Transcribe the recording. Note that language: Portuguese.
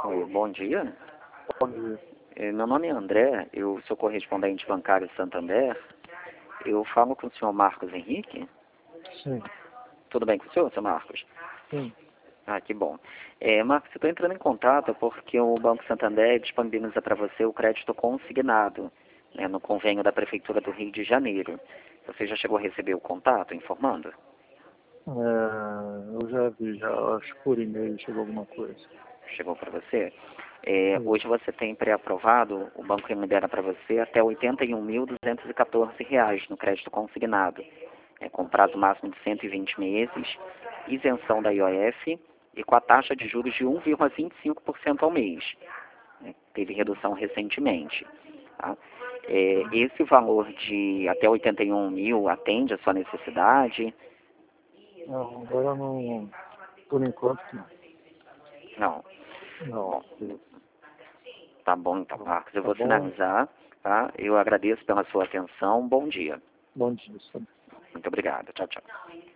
Oi, bom dia. Bom dia. Meu nome é André, eu sou correspondente bancário Santander. Eu falo com o senhor Marcos Henrique. Sim, Tudo bem com o senhor, senhor Marcos? sim. Ah, que bom. Marcos, eu estou entrando em contato porque o Banco Santander disponibiliza para você o crédito consignado, né, no convênio da Prefeitura do Rio de Janeiro. Você já chegou a receber o contato informando? Eu já vi, já acho que por e-mail chegou alguma coisa. Chegou para você? Sim. Hoje você tem pré-aprovado, o banco libera para você até R$ 81.214 no crédito consignado, com prazo máximo de 120 meses, isenção da IOF e com a taxa de juros de 1,25% ao mês. Teve redução recentemente. Tá? Esse valor de até 81 mil atende a sua necessidade? Não, agora não, por enquanto não. Não. Não. Bom, tá bom então, Marcos. Eu Tá vou bom? finalizar, tá? Eu agradeço pela sua atenção. Bom dia. Bom dia. Muito obrigado. Tchau, tchau.